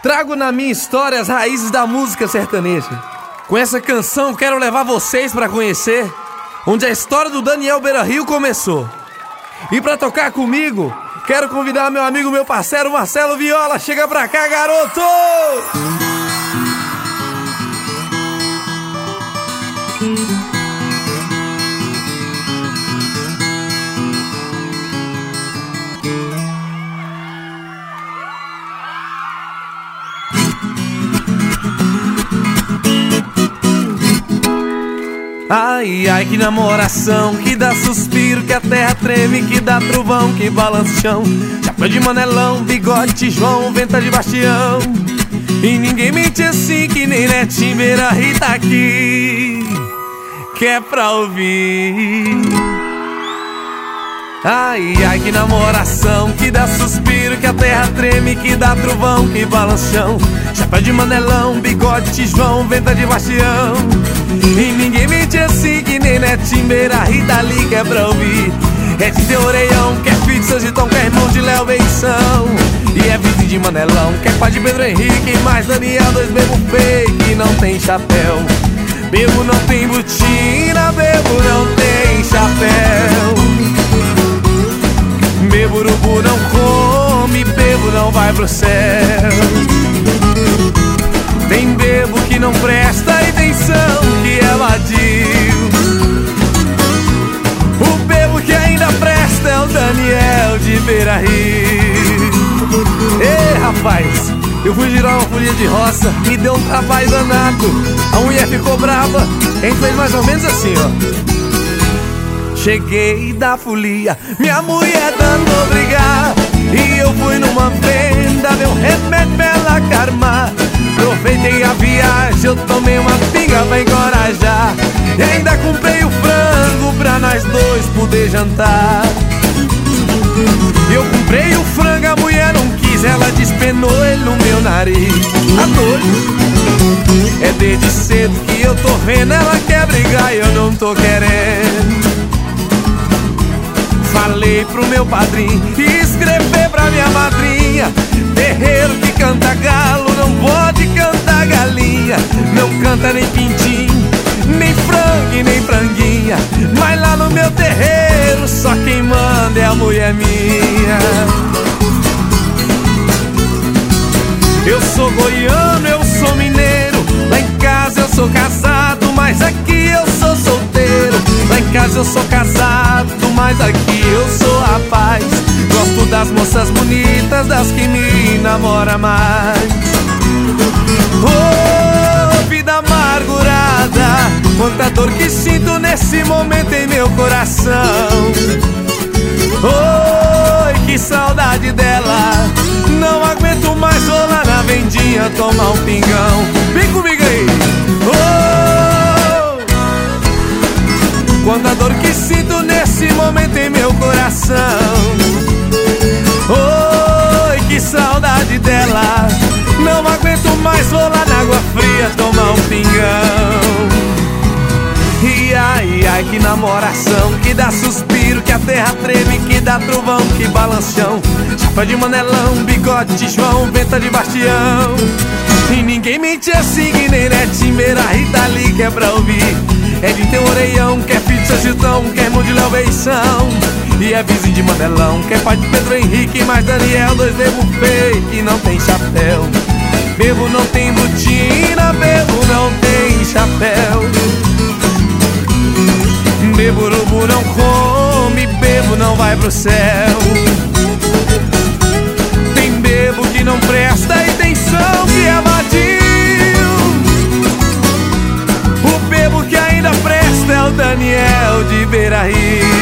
Trago na minha história as raízes da música sertaneja. Com essa canção quero levar vocês pra conhecer onde a história do Daniel Beira-Rio começou. E pra tocar comigo, quero convidar meu amigo, meu parceiro Marcelo Viola. Chega pra cá, garoto! Ai, ai, que namoração, que dá suspiro, que a terra treme, que dá trovão, que balança o chão. Chapéu de Manelão, bigode João, venta de Bastião. E ninguém mente assim que nem Netinho Beira-Rio tá aqui, que é pra ouvir. Ai, ai, que namoração, que dá suspiro, que a terra treme, que dá trovão, que balança o chão. Chapéu de Manelão, bigode João, venta de Bastião. E ninguém mente assim que nem Netinho Beira-Rio tá ali, que é pra ouvir. É de ter orelhão, que é filho de Sangitão, que é irmão de Léo Beição. E é vizinho de Manelão, que é pai de Pedro Henrique, mais Daniel, dois bebo fake, que não tem chapéu. Bebo não tem botina, bebo não tem chapéu. Bebo urubu não come, bebo não vai pro céu. Tem bebo que não presta e tem são que é vadio. O bebo que ainda presta é o Daniel de Beira-Rio. Ei, rapaz, eu fui girar uma folia de roça, me deu um trabalho danado. A mulher ficou brava, a gente fez mais ou menos assim, ó. Cheguei da folia, minha mulher dando brigar, e eu fui numa venda, dei um remédio pra ela acalmar. Aproveitei a viagem, eu tomei uma pinga pra encorajar, e ainda comprei o frango pra nós dois poder jantar. Eu comprei o frango, a mulher não quis, ela despenou ele no meu nariz. Tá doido? É desde cedo que eu tô vendo, ela quer brigar e eu não tô querendo. Falei pro meu padrinho e escrever pra minha madrinha: terreiro que canta galo não pode cantar galinha. Não canta nem pintinho, nem frango e nem franguinha, mas lá no meu terreiro só quem manda é a mulher minha. Eu sou goiano, eu sou mineiro, lá em casa eu sou casado, mas aqui eu sou solteiro. Lá em casa eu sou casado, mas aqui eu sou rapaz. Gosto das moças bonitas, das que me namoram mais. Oh, vida amargurada, quanta dor que sinto nesse momento em meu coração. Oi, que saudade dela, não aguento mais, vou lá na vendinha tomar um pingão. Vem comigo aí. Oh, quanta dor que sinto nesse momento em meu coração. Oi, que saudade dela, não aguento mais, vou lá na água fria tomar um pingão. E ai, ai, que namoração, que dá suspiro, que a terra treme, que dá trovão, que balanção. Chapéu de Manelão, bigode de João, venta de Bastião. E ninguém mente assim que nem Netinho Beira-Rio tá ali, que é pra ouvir. É de ter orelhão, que é filho de Sangitão, que é irmão de Léo Beição. E é vizinho de Manelão, que é pai de Pedro Henrique, mais Daniel, dois bebo fake, que não tem chapéu. Bebo não tem botina, bebo não tem chapéu. Bebo urubu não come, bebo não vai pro céu. Tem bebo que não presta e tem são que é vadio. O bebo que ainda presta é o Daniel de Beira-Rio.